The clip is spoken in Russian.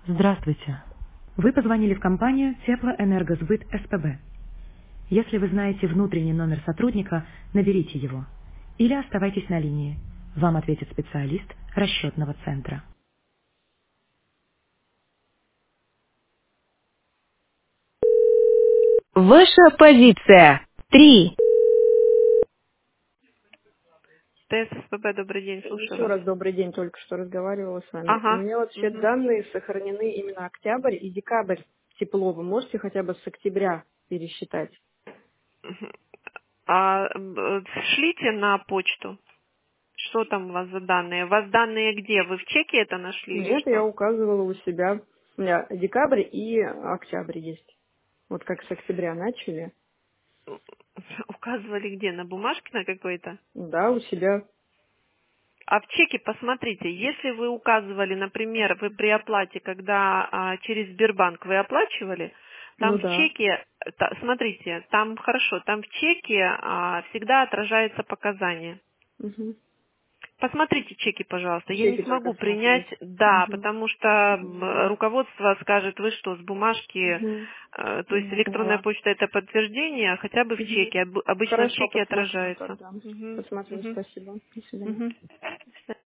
Здравствуйте. Вы позвонили в компанию Теплоэнергосбыт СПБ. Если вы знаете внутренний номер сотрудника, наберите его. Или оставайтесь на линии. Вам ответит специалист расчетного центра. Ваша позиция. 3. ТССПБ, добрый день, слушаю Еще вас. раз добрый день, только что разговаривала с вами. У Ага. меня вообще Мгм. данные сохранены именно октябрь и декабрь тепло. Вы можете хотя бы с октября пересчитать? Мгм. Шлите на почту. Что там у вас за данные? У вас данные где? Вы в чеке это нашли или Нет, я что? указывала у себя. У меня декабрь и октябрь есть. Вот как с октября начали. Указывали где? На бумажке на какой-то? Да, у себя. А в чеке посмотрите, если вы указывали, например, вы при оплате, когда через Сбербанк вы оплачивали, там Ну в да. чеке, смотрите, там хорошо, там в чеке всегда отражается показание. Мгм. Посмотрите чеки, пожалуйста. Я не Чеки только смогу принять, смотреть. да, Мгм. потому что руководство скажет, вы что, с бумажки, Мгм. то есть Я электронная поняла. почта это подтверждение, а хотя бы в Мгм. чеке. Обычно в Хорошо, чеке посмотрю отражается. тогда. Мгм, Посмотрю, мгм, спасибо. До свидания. мгм.